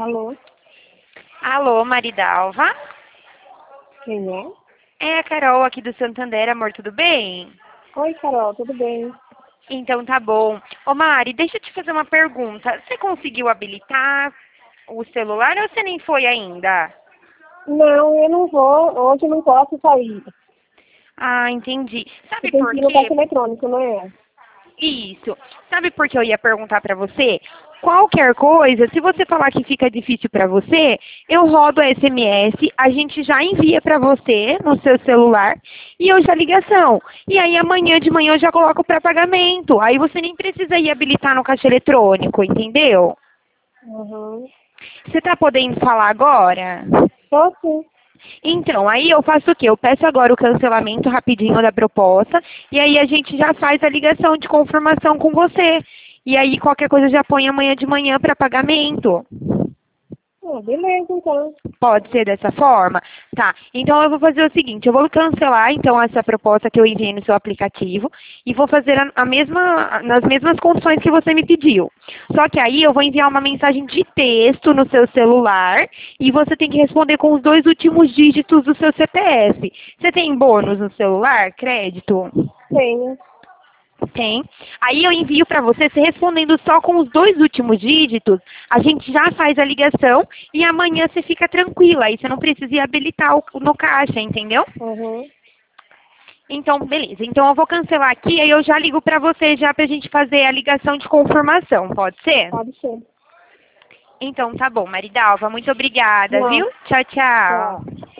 Alô, Alô, Maridalva? quem é? É a Carol aqui do Santander, amor, tudo bem? Oi, Carol, tudo bem? Então tá bom. Ô Mari, deixa eu te fazer uma pergunta. Você conseguiu habilitar o celular ou você nem foi ainda? Não, eu não vou, hoje eu não posso sair. Ah, entendi. Você Sabe tem por que ir no caixa quê? eletrônico, não é? Isso. Sabe por que eu ia perguntar pra você? Qualquer coisa, se você falar que fica difícil pra você, eu rodo a SMS, a gente já envia pra você no seu celular e eu já ligação. E aí amanhã de manhã eu já coloco pra pagamento. Aí você nem precisa ir habilitar no caixa eletrônico, entendeu? Uhum. Você tá podendo falar agora? Tô sim. Então, aí eu faço o quê? Eu peço agora o cancelamento rapidinho da proposta e aí a gente já faz a ligação de confirmação com você. E aí qualquer coisa já põe amanhã de manhã para pagamento. Beleza, então. Pode ser dessa forma? Tá. Então eu vou fazer o seguinte, eu vou cancelar então essa proposta que eu enviei no seu aplicativo e vou fazer nas mesmas condições que você me pediu. Só que aí eu vou enviar uma mensagem de texto no seu celular e você tem que responder com os 2 últimos dígitos do seu CPF. Você tem bônus no celular? Crédito? Tenho. Tem. Aí eu envio para você, você respondendo só com os 2 últimos dígitos, a gente já faz a ligação e amanhã você fica tranquila. Aí você não precisa ir habilitar no caixa, entendeu? Uhum. Então, beleza. Então eu vou cancelar aqui, aí eu já ligo para você já pra gente fazer a ligação de confirmação, pode ser? Pode ser. Então tá bom, Maridalva, muito obrigada, Não, viu? Tchau, tchau. tchau.